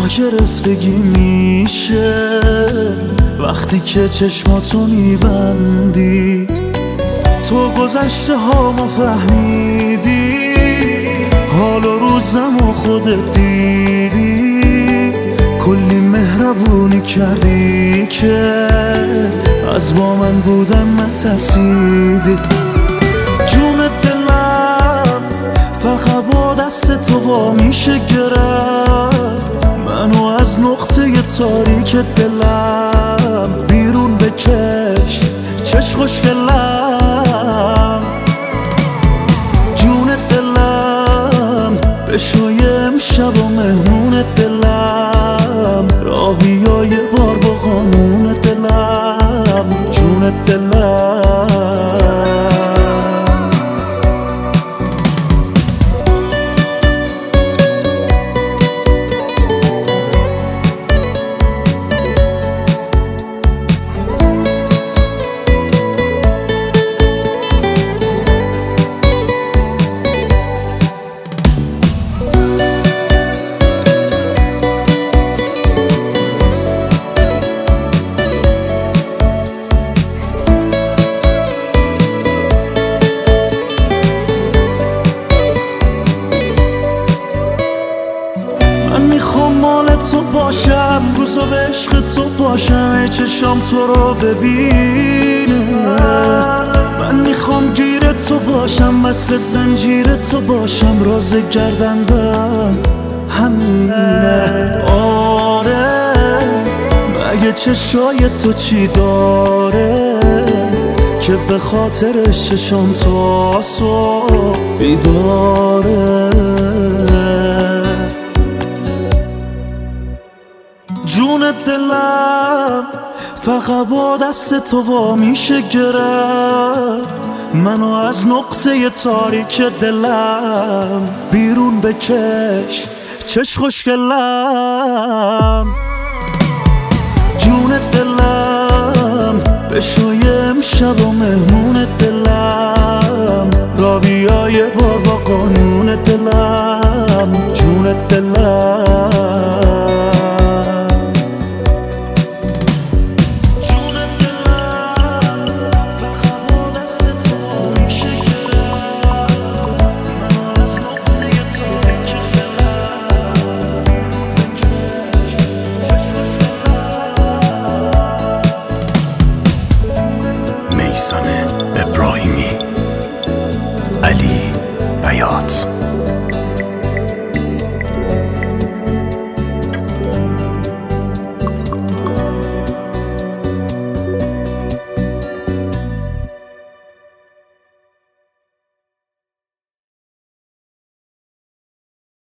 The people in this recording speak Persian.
گرفتگی میشه وقتی که چشماتو میبندی. تو گذشته هامو فهمیدی، حال و روزمو خودت دیدی. کلی مهربونی کردی که از با من بودن نترسیدی. جون دلم فقط با دست تو وا میشه گرفت منو از نقطه تاریک دلم. بیرون بکش چش خوشگلم، جون دلم بشوی امشب و مهمون دلم. را بیا یه بار با قانون دلم، جون دلم. من میخوام مال تو باشم، روزا به عشق تو باشم، ای چشام تو رو ببینه. من میخوام گیر تو باشم، مثل زنجیر تو باشم، راز گردن به همینه. آره مگه چشای تو چی داره که به خاطرش چشام تو صبح بیداره. جون دلم فقط با دست تو وا میشه گرفت منو از نقطه تاریک دلم. بیرون بکش چش خوشگلم، جون دلم بشوی امشب و مهمون دلم. را بیا یه بار با قانون دلم، جون دلم. میثم ابراهیمی، علی بیات.